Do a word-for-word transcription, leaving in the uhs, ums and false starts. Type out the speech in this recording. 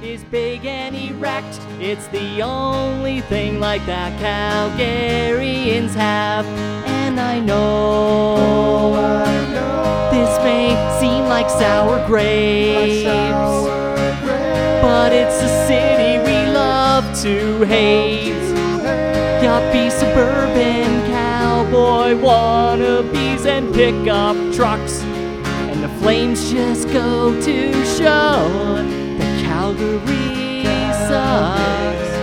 is big and erect. It's the only thing like that Calgarians have. And I know, Oh, I know. this may seem like sour grapes, Sour grapes. but it's a city we love to hate. Yuppie suburban cowboy wannabes and pickup trucks. And the Flames just go to show that Calgary sucks.